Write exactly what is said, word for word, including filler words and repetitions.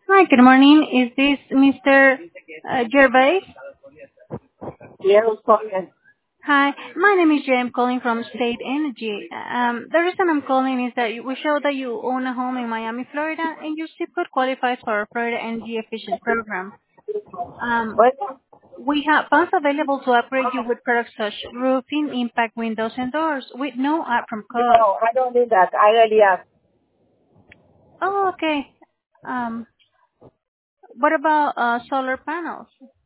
Hi, good morning. Is this Mister uh, Gervais? Yeah, who's calling? Hi, my name is Jay. I'm calling from State Energy. Um, the reason I'm calling is that you- we show that you own a home in Miami, Florida, and your zip code qualifies for our Florida Energy Efficient program. Um, What? we have funds available to upgrade you with products such roofing, impact windows, and doors with no upfront cost. No, I don't need that. I already have. Oh, okay. Um, what about uh, solar panels?